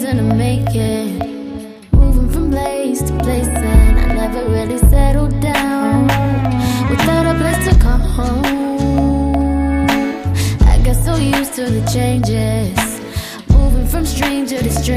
reason to make it. Moving from place to place, and I never really settled down without a place to call home. I got so used to the changes, moving from stranger to stranger.